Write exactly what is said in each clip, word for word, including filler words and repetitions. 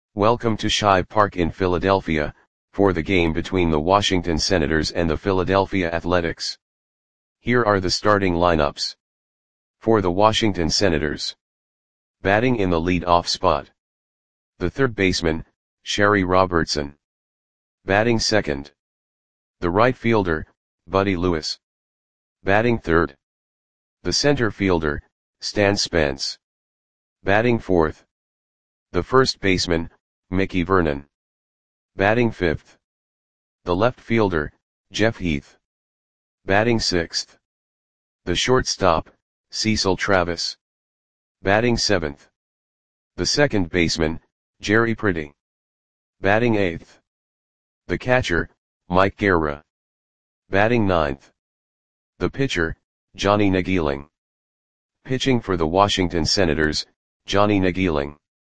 Welcome to Shibe Park in Philadelphia, for the game between the Washington Senators and the Philadelphia Athletics. Here are the starting lineups. For the Washington Senators. Batting in the lead-off spot. The third baseman, Sherry Robertson. Batting second. The right fielder, Buddy Lewis. Batting third. The center fielder, Stan Spence. Batting fourth. The first baseman, Mickey Vernon. Batting fifth. The left fielder, Jeff Heath. Batting sixth. The shortstop, Cecil Travis. Batting seventh. The second baseman, Jerry Pretty. Batting eighth. The catcher, Mike Guerra. Batting ninth. The pitcher, Johnny Nageeling. Pitching for the Washington Senators, Johnny Nageeling.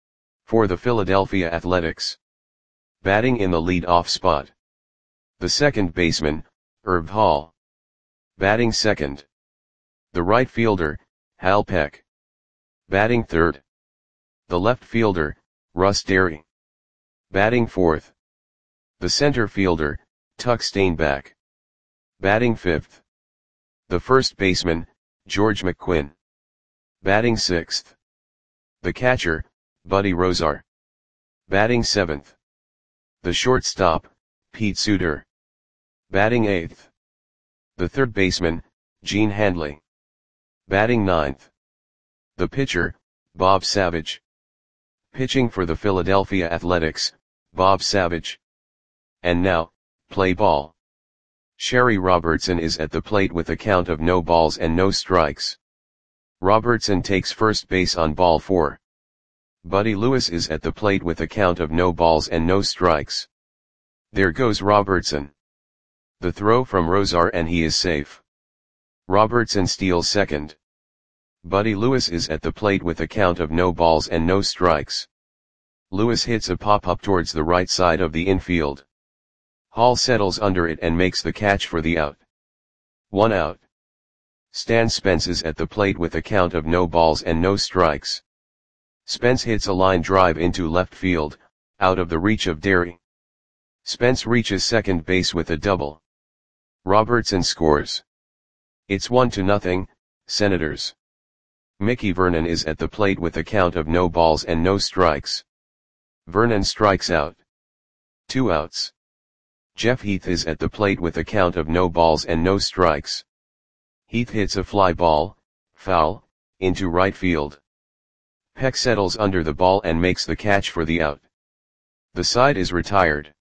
For the Philadelphia Athletics. Batting in the lead-off spot. The second baseman, Herb Hall. Batting second. The right fielder, Hal Peck. Batting third. The left fielder, Russ Derry. Batting fourth. The center fielder, Tuck Stainback. Batting fifth. The first baseman, George McQuinn. Batting sixth. The catcher, Buddy Rozar. Batting seventh. The shortstop, Pete Suter. Batting eighth. The third baseman, Gene Handley. Batting ninth. The pitcher, Bob Savage. Pitching for the Philadelphia Athletics, Bob Savage. And now, play ball. Sherry Robertson is at the plate with a count of no balls and no strikes. Robertson takes first base on ball four. Buddy Lewis is at the plate with a count of no balls and no strikes. There goes Robertson. The throw from Rozar and he is safe. Robertson steals second. Buddy Lewis is at the plate with a count of no balls and no strikes. Lewis hits a pop-up towards the right side of the infield. Hall settles under it and makes the catch for the out. One out. Stan Spence is at the plate with a count of no balls and no strikes. Spence hits a line drive into left field, out of the reach of Derry. Spence reaches second base with a double. Robertson scores. It's one to nothing, Senators. Mickey Vernon is at the plate with a count of no balls and no strikes. Vernon strikes out. Two outs. Jeff Heath is at the plate with a count of no balls and no strikes. Heath hits a fly ball, foul, into right field. Peck settles under the ball and makes the catch for the out. The side is retired.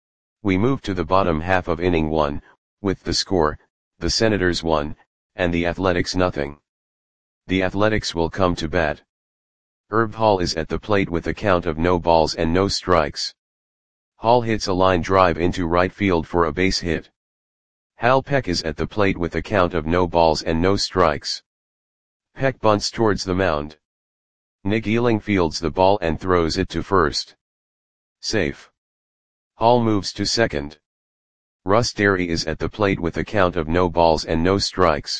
We move to the bottom half of inning one, with the score, the Senators one, and the Athletics nothing. The Athletics will come to bat. Herb Hall is at the plate with a count of no balls and no strikes. Hall hits a line drive into right field for a base hit. Hal Peck is at the plate with a count of no balls and no strikes. Peck bunts towards the mound. Nageeling fields the ball and throws it to first. Safe. Hall moves to second. Russ Derry is at the plate with a count of no balls and no strikes.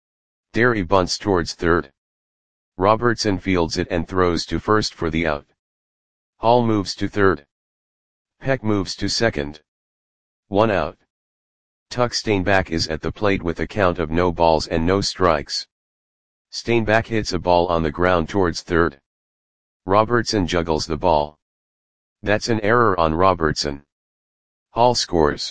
Derry bunts towards third. Robertson fields it and throws to first for the out. Hall moves to third. Peck moves to second. One out. Tuck Stainback is at the plate with a count of no balls and no strikes. Stainback hits a ball on the ground towards third. Robertson juggles the ball. That's an error on Robertson. Hall scores.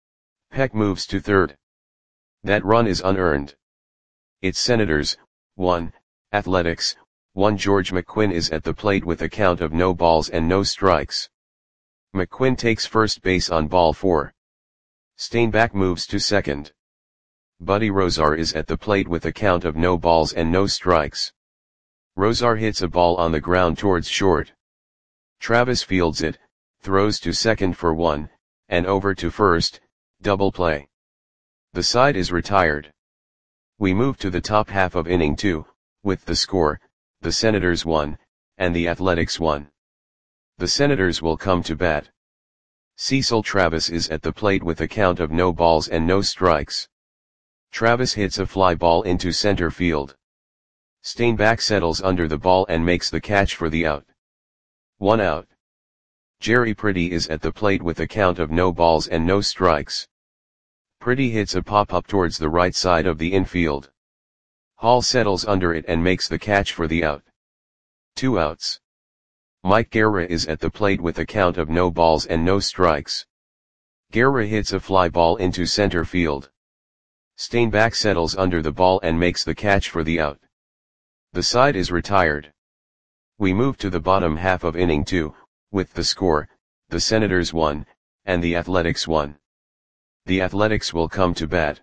Peck moves to third. That run is unearned. It's Senators, one, Athletics, one. George McQuinn is at the plate with a count of no balls and no strikes. McQuinn takes first base on ball four. Stainback moves to second. Buddy Rozar is at the plate with a count of no balls and no strikes. Rozar hits a ball on the ground towards short. Travis fields it, throws to second for one, and over to first, double play. The side is retired. We move to the top half of inning two, with the score, the Senators one, and the Athletics one. The Senators will come to bat. Cecil Travis is at the plate with a count of no balls and no strikes. Travis hits a fly ball into center field. Stainback settles under the ball and makes the catch for the out. One out. Jerry Pretty is at the plate with a count of no balls and no strikes. Pretty hits a pop-up towards the right side of the infield. Hall settles under it and makes the catch for the out. Two outs. Mike Guerra is at the plate with a count of no balls and no strikes. Guerra hits a fly ball into center field. Steinbach settles under the ball and makes the catch for the out. The side is retired. We move to the bottom half of inning two, with the score, the Senators one, and the Athletics one. The Athletics will come to bat.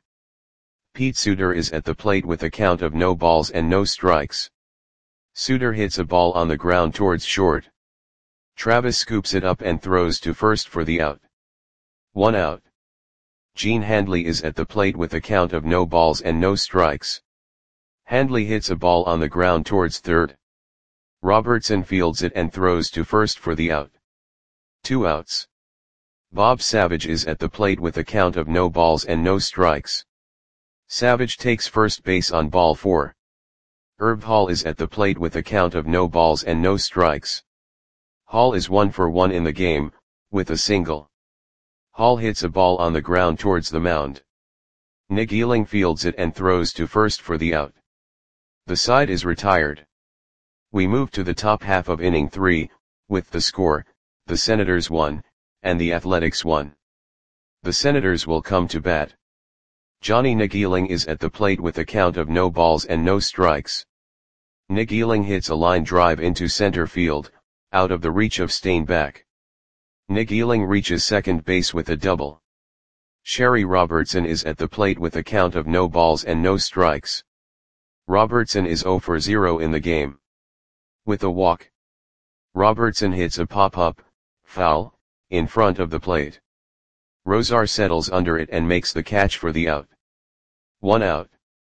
Pete Suter is at the plate with a count of no balls and no strikes. Suter hits a ball on the ground towards short. Travis scoops it up and throws to first for the out. One out. Gene Handley is at the plate with a count of no balls and no strikes. Handley hits a ball on the ground towards third. Robertson fields it and throws to first for the out. Two outs. Bob Savage is at the plate with a count of no balls and no strikes. Savage takes first base on ball four. Herb Hall is at the plate with a count of no balls and no strikes. Hall is one for one in the game, with a single. Hall hits a ball on the ground towards the mound. Nick Ealing fields it and throws to first for the out. The side is retired. We move to the top half of inning three, with the score, the Senators one, and the Athletics one. The Senators will come to bat. Johnny Nick Ealing is at the plate with a count of no balls and no strikes. Nick Ealing hits a line drive into center field, out of the reach of Steinbach. Nick Ealing reaches second base with a double. Sherry Robertson is at the plate with a count of no balls and no strikes. Robertson is zero for zero in the game. With a walk. Robertson hits a pop-up, foul, in front of the plate. Rosar settles under it and makes the catch for the out. One out.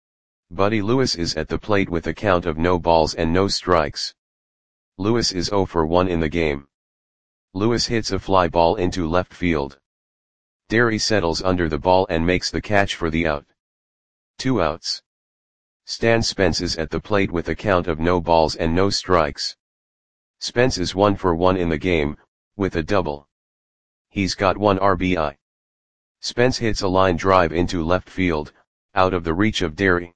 Buddy Lewis is at the plate with a count of no balls and no strikes. Lewis is zero for one in the game. Lewis hits a fly ball into left field. Derry settles under the ball and makes the catch for the out. Two outs. Stan Spence is at the plate with a count of no balls and no strikes. Spence is one for one in the game, with a double. He's got one R B I. Spence hits a line drive into left field, out of the reach of Derry.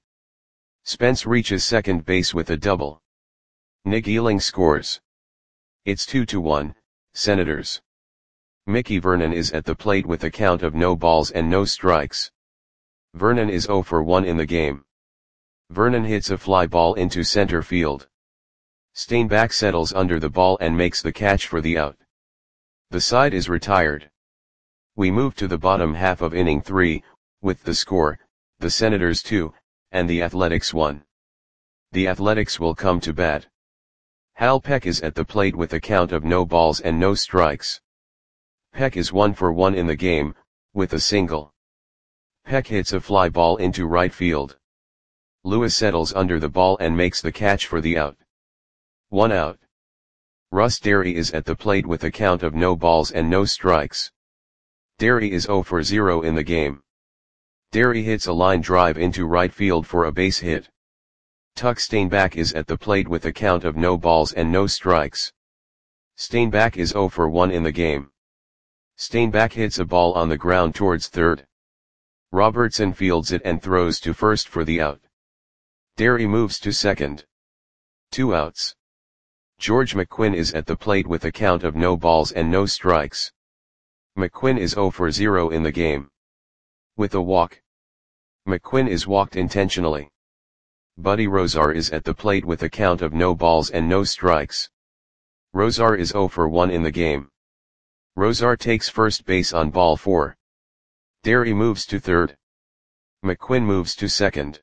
Spence reaches second base with a double. Nick Ealing scores. It's two to one, Senators. Mickey Vernon is at the plate with a count of no balls and no strikes. Vernon is zero for one in the game. Vernon hits a fly ball into center field. Steinbach settles under the ball and makes the catch for the out. The side is retired. We move to the bottom half of inning three, with the score, the Senators two, and the Athletics one. The Athletics will come to bat. Hal Peck is at the plate with a count of no balls and no strikes. Peck is one for one in the game, with a single. Peck hits a fly ball into right field. Lewis settles under the ball and makes the catch for the out. One out. Russ Derry is at the plate with a count of no balls and no strikes. Derry is zero for zero in the game. Derry hits a line drive into right field for a base hit. Tuck Steinbach is at the plate with a count of no balls and no strikes. Steinbach is zero for one in the game. Steinbach hits a ball on the ground towards third. Robertson fields it and throws to first for the out. Derry moves to second. Two outs. George McQuinn is at the plate with a count of no balls and no strikes. McQuinn is zero for zero in the game. With a walk. McQuinn is walked intentionally. Buddy Rosar is at the plate with a count of no balls and no strikes. Rosar is zero for one in the game. Rosar takes first base on ball four. Derry moves to third. McQuinn moves to second.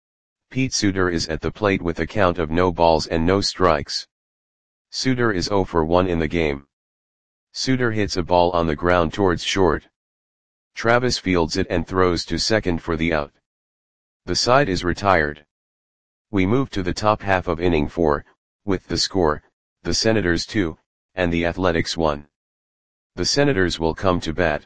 Pete Suter is at the plate with a count of no balls and no strikes. Suter is zero for one in the game. Suter hits a ball on the ground towards short. Travis fields it and throws to second for the out. The side is retired. We move to the top half of inning four, with the score, the Senators two, and the Athletics one. The Senators will come to bat.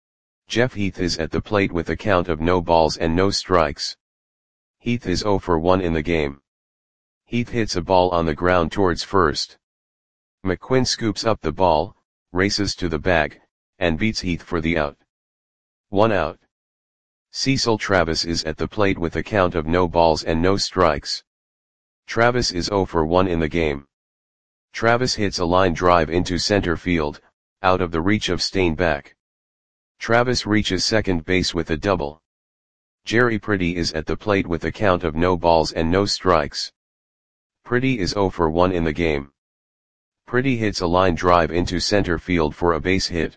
Jeff Heath is at the plate with a count of no balls and no strikes. Heath is zero for one in the game. Heath hits a ball on the ground towards first. McQuinn scoops up the ball, races to the bag, and beats Heath for the out. One out. Cecil Travis is at the plate with a count of no balls and no strikes. Travis is zero for one in the game. Travis hits a line drive into center field, out of the reach of Steinbach. Travis reaches second base with a double. Jerry Pretty is at the plate with a count of no balls and no strikes. Pretty is zero for one in the game. Pretty hits a line drive into center field for a base hit.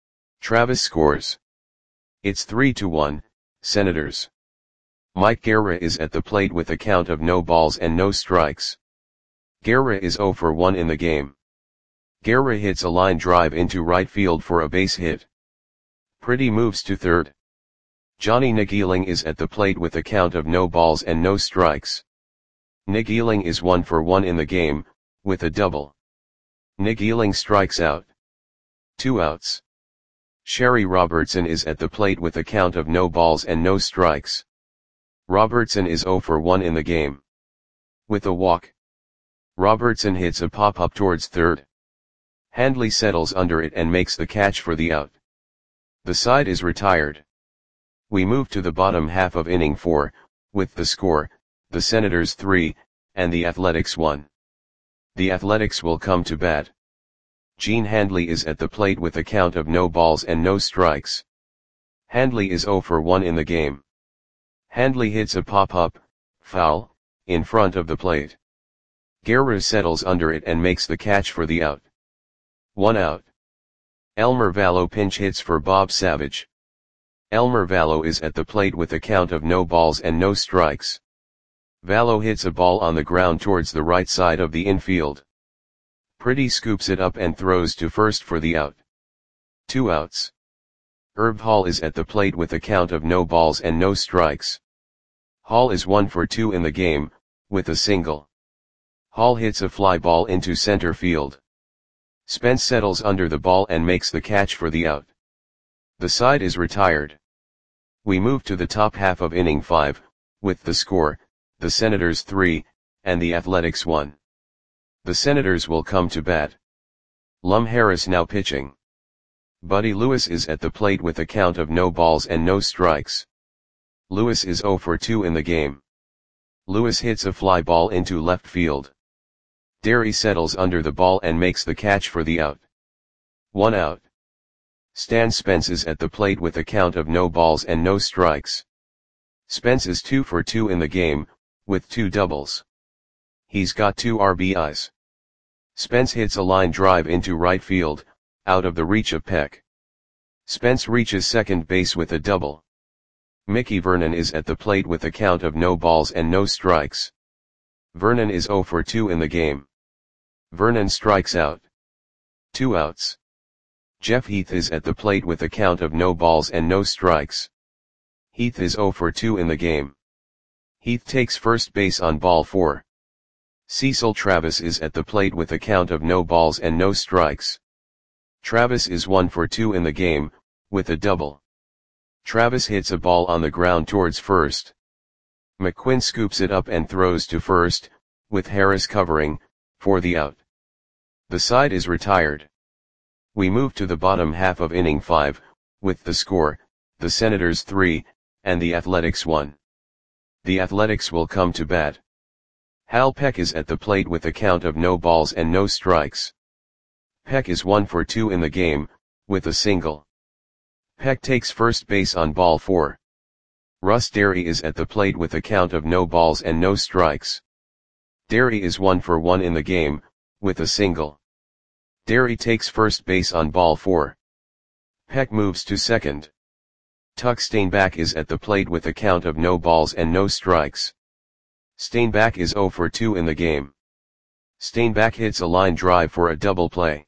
Travis scores. It's three to one, Senators. Mike Guerra is at the plate with a count of no balls and no strikes. Guerra is zero for one in the game. Guerra hits a line drive into right field for a base hit. Pretty moves to third. Johnny Nageeling is at the plate with a count of no balls and no strikes. Nageeling is one for one in the game, with a double. Nageeling strikes out. Two outs. Sherry Robertson is at the plate with a count of no balls and no strikes. Robertson is zero for one in the game. With a walk. Robertson hits a pop-up towards third. Handley settles under it and makes the catch for the out. The side is retired. We move to the bottom half of inning four, with the score, the Senators three, and the Athletics one. The Athletics will come to bat. Gene Handley is at the plate with a count of no balls and no strikes. Handley is zero for one in the game. Handley hits a pop-up, foul, in front of the plate. Guerra settles under it and makes the catch for the out. One out. Elmer Vallow pinch hits for Bob Savage. Elmer Vallow is at the plate with a count of no balls and no strikes. Vallow hits a ball on the ground towards the right side of the infield. Pretty scoops it up and throws to first for the out. Two outs. Herb Hall is at the plate with a count of no balls and no strikes. Hall is one for two in the game, with a single. Hall hits a fly ball into center field. Spence settles under the ball and makes the catch for the out. The side is retired. We move to the top half of inning five, with the score, the Senators three, and the Athletics one. The Senators will come to bat. Lum Harris now pitching. Buddy Lewis is at the plate with a count of no balls and no strikes. Lewis is zero for two in the game. Lewis hits a fly ball into left field. Derry settles under the ball and makes the catch for the out. One out. Stan Spence is at the plate with a count of no balls and no strikes. Spence is two for two in the game, with two doubles. He's got two R B Is. Spence hits a line drive into right field, out of the reach of Peck. Spence reaches second base with a double. Mickey Vernon is at the plate with a count of no balls and no strikes. Vernon is zero for two in the game. Vernon strikes out. Two outs. Jeff Heath is at the plate with a count of no balls and no strikes. Heath is zero for two in the game. Heath takes first base on ball four. Cecil Travis is at the plate with a count of no balls and no strikes. Travis is one for two in the game, with a double. Travis hits a ball on the ground towards first. McQuinn scoops it up and throws to first, with Harris covering, for the out. The side is retired. We move to the bottom half of inning five, with the score, the Senators three, and the Athletics one. The Athletics will come to bat. Hal Peck is at the plate with a count of no balls and no strikes. Peck is one for two in the game, with a single. Peck takes first base on ball four. Russ Derry is at the plate with a count of no balls and no strikes. Derry is one for one in the game, with a single. Derry takes first base on ball four. Peck moves to second. Tuck Steinbach is at the plate with a count of no balls and no strikes. Steinbach is zero for two in the game. Steinbach hits a line drive for a double play.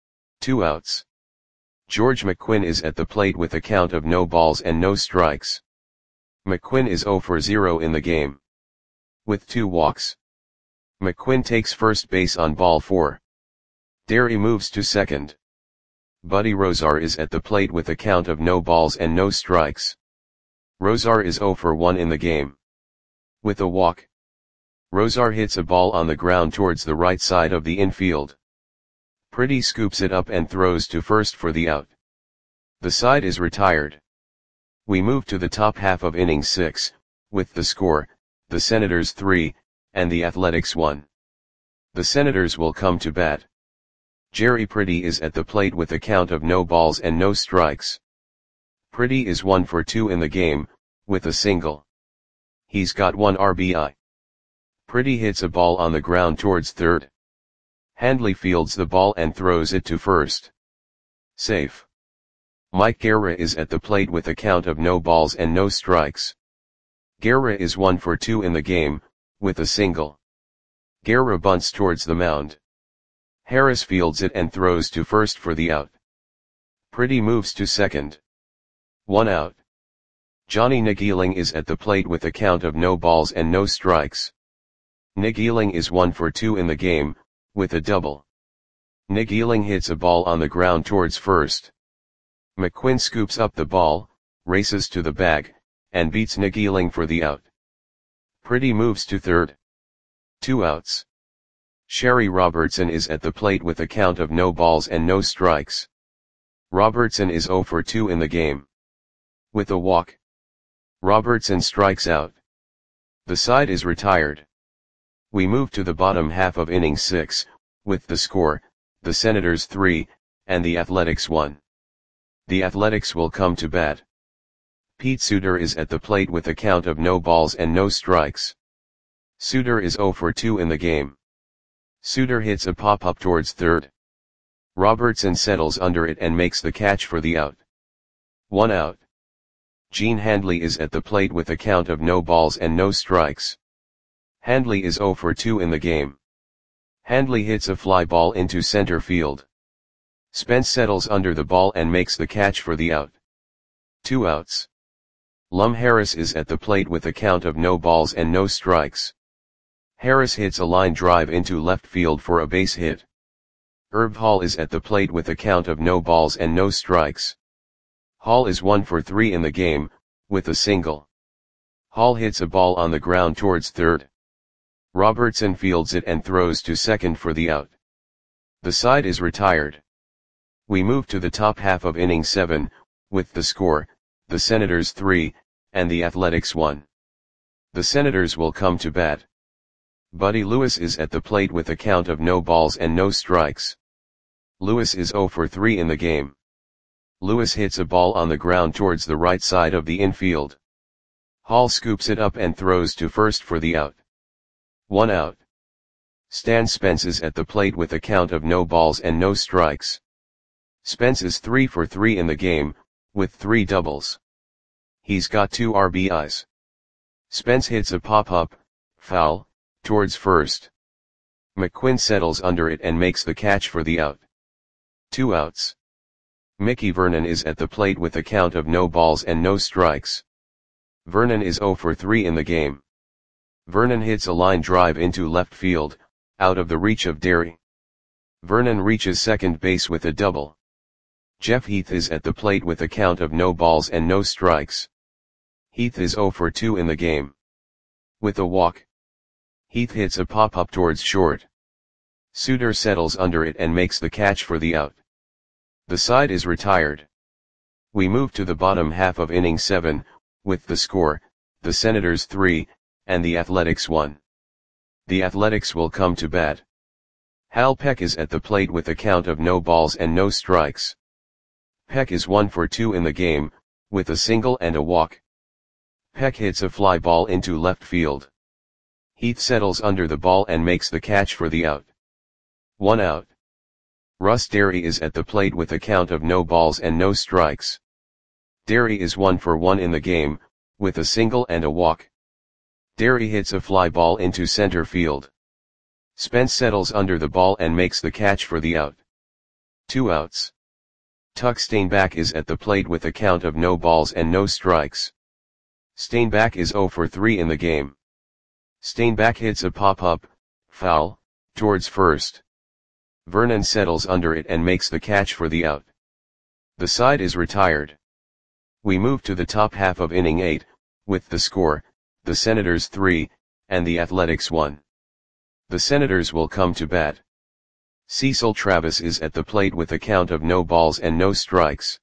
Two outs. George McQuinn is at the plate with a count of no balls and no strikes. McQuinn is zero for zero in the game. With two walks. McQuinn takes first base on ball four. Derry moves to second. Buddy Rozar is at the plate with a count of no balls and no strikes. Rozar is zero for one in the game. With a walk. Rozar hits a ball on the ground towards the right side of the infield. Pretty scoops it up and throws to first for the out. The side is retired. We move to the top half of inning six, with the score, the Senators three, and the Athletics one. The Senators will come to bat. Jerry Pretty is at the plate with a count of no balls and no strikes. Pretty is one for two in the game, with a single. He's got one R B I. Pretty hits a ball on the ground towards third. Handley fields the ball and throws it to first. Safe. Mike Guerra is at the plate with a count of no balls and no strikes. Guerra is one for two in the game, with a single. Guerra bunts towards the mound. Harris fields it and throws to first for the out. Pretty moves to second. One out. Johnny Nageeling is at the plate with a count of no balls and no strikes. Nageeling is one for two in the game, with a double. Nageeling hits a ball on the ground towards first. McQuinn scoops up the ball, races to the bag, and beats Nageeling for the out. Pretty moves to third. Two outs. Sherry Robertson is at the plate with a count of no balls and no strikes. Robertson is zero for two in the game. With a walk. Robertson strikes out. The side is retired. We move to the bottom half of inning six, with the score, the Senators three, and the Athletics one. The Athletics will come to bat. Pete Suter is at the plate with a count of no balls and no strikes. Suter is zero for two in the game. Suter hits a pop-up towards third. Robertson settles under it and makes the catch for the out. One out. Gene Handley is at the plate with a count of no balls and no strikes. Handley is zero for two in the game. Handley hits a fly ball into center field. Spence settles under the ball and makes the catch for the out. Two outs. Lum Harris is at the plate with a count of no balls and no strikes. Harris hits a line drive into left field for a base hit. Herb Hall is at the plate with a count of no balls and no strikes. Hall is one for three in the game, with a single. Hall hits a ball on the ground towards third. Robertson fields it and throws to second for the out. The side is retired. We move to the top half of inning seven, with the score, the Senators three, and the Athletics one. The Senators will come to bat. Buddy Lewis is at the plate with a count of no balls and no strikes. Lewis is zero for three in the game. Lewis hits a ball on the ground towards the right side of the infield. Hall scoops it up and throws to first for the out. One out. Stan Spence is at the plate with a count of no balls and no strikes. Spence is three for three in the game, with three doubles. He's got two R B Is. Spence hits a pop-up, foul, towards first. McQuinn settles under it and makes the catch for the out. Two outs. Mickey Vernon is at the plate with a count of no balls and no strikes. Vernon is zero for three in the game. Vernon hits a line drive into left field, out of the reach of Derry. Vernon reaches second base with a double. Jeff Heath is at the plate with a count of no balls and no strikes. Heath is zero for two in the game. With a walk. Heath hits a pop-up towards short. Suter settles under it and makes the catch for the out. The side is retired. We move to the bottom half of inning seven, with the score, the Senators three, and the Athletics one. The Athletics will come to bat. Hal Peck is at the plate with a count of no balls and no strikes. Peck is one for two in the game, with a single and a walk. Peck hits a fly ball into left field. Heath settles under the ball and makes the catch for the out. One out. Russ Derry is at the plate with a count of no balls and no strikes. Derry is one for one in the game, with a single and a walk. Derry hits a fly ball into center field. Spence settles under the ball and makes the catch for the out. Two outs. Tuck Steinbach is at the plate with a count of no balls and no strikes. Steinbach is zero for three in the game. Steinbach hits a pop-up, foul, towards first. Vernon settles under it and makes the catch for the out. The side is retired. We move to the top half of inning eight, with the score, the Senators three, and the Athletics one. The Senators will come to bat. Cecil Travis is at the plate with a count of no balls and no strikes.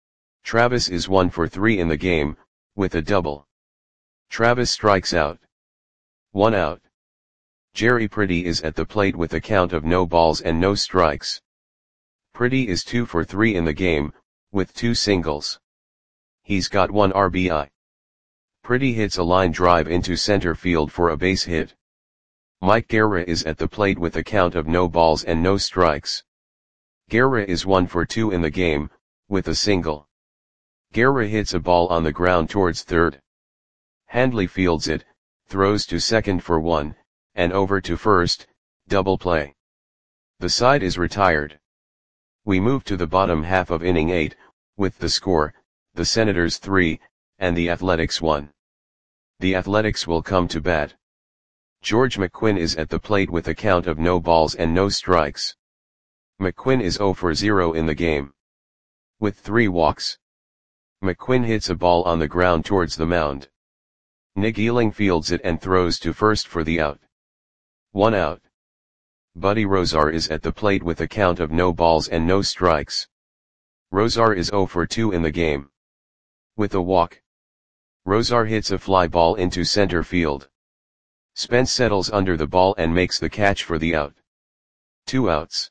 Travis is one for three in the game, with a double. Travis strikes out. One out. Jerry Pretty is at the plate with a count of no balls and no strikes. Pretty is two for three in the game, with two singles. He's got one R B I. Pretty hits a line drive into center field for a base hit. Mike Guerra is at the plate with a count of no balls and no strikes. Guerra is one for two in the game, with a single. Guerra hits a ball on the ground towards third. Handley fields it, throws to second for one, and over to first, double play. The side is retired. We move to the bottom half of inning eight, with the score, the Senators three, and the Athletics one. The Athletics will come to bat. George McQuinn is at the plate with a count of no balls and no strikes. McQuinn is zero for zero in the game. With three walks. McQuinn hits a ball on the ground towards the mound. Nick Ealing fields it and throws to first for the out. One out. Buddy Rozar is at the plate with a count of no balls and no strikes. Rozar is zero for two in the game. With a walk. Rozar hits a fly ball into center field. Spence settles under the ball and makes the catch for the out. Two outs.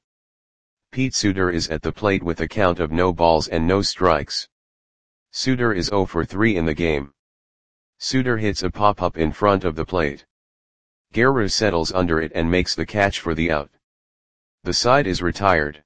Pete Suter is at the plate with a count of no balls and no strikes. Suter is zero for three in the game. Suter hits a pop-up in front of the plate. Guerra settles under it and makes the catch for the out. The side is retired.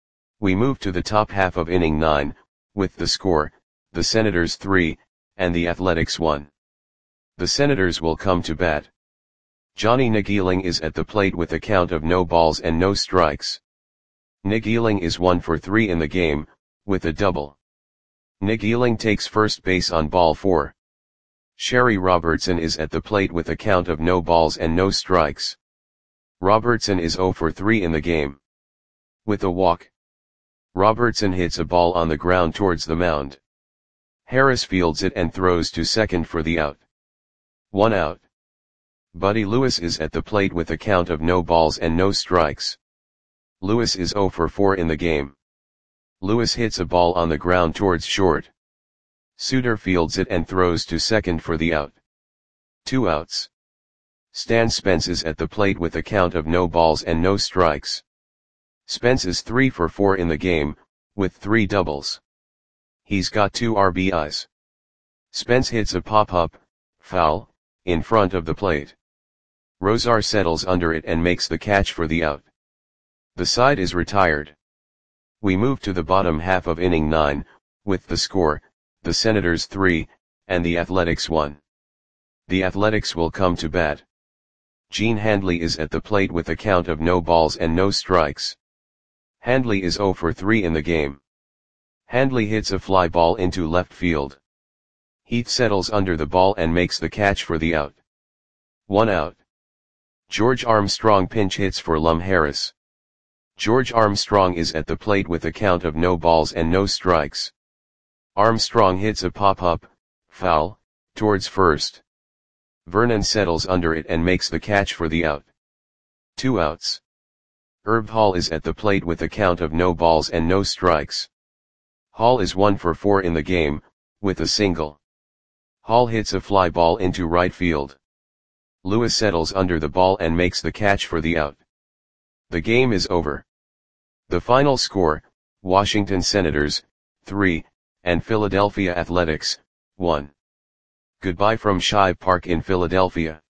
We move to the top half of inning nine, with the score, the Senators three, and the Athletics one. The Senators will come to bat. Johnny Nagieling is at the plate with a count of no balls and no strikes. Nagieling is one for three in the game, with a double. Nagieling takes first base on ball four. Sherry Robertson is at the plate with a count of no balls and no strikes. Robertson is zero for three in the game. With a walk. Robertson hits a ball on the ground towards the mound. Harris fields it and throws to second for the out. One out. Buddy Lewis is at the plate with a count of no balls and no strikes. Lewis is zero for four in the game. Lewis hits a ball on the ground towards short. Suter fields it and throws to second for the out. Two outs. Stan Spence is at the plate with a count of no balls and no strikes. Spence is three for four in the game, with three doubles. He's got two R B Is. Spence hits a pop-up, foul, in front of the plate. Rozar settles under it and makes the catch for the out. The side is retired. We move to the bottom half of inning nine, with the score, the Senators three, and the Athletics one. The Athletics will come to bat. Gene Handley is at the plate with a count of no balls and no strikes. Handley is zero for three in the game. Handley hits a fly ball into left field. Heath settles under the ball and makes the catch for the out. One out. George Armstrong pinch hits for Lum Harris. George Armstrong is at the plate with a count of no balls and no strikes. Armstrong hits a pop-up, foul, towards first. Vernon settles under it and makes the catch for the out. Two outs. Herb Hall is at the plate with a count of no balls and no strikes. Hall is one for four in the game, with a single. Hall hits a fly ball into right field. Lewis settles under the ball and makes the catch for the out. The game is over. The final score, Washington Senators, three, and Philadelphia Athletics, one. Goodbye from Shive Park in Philadelphia.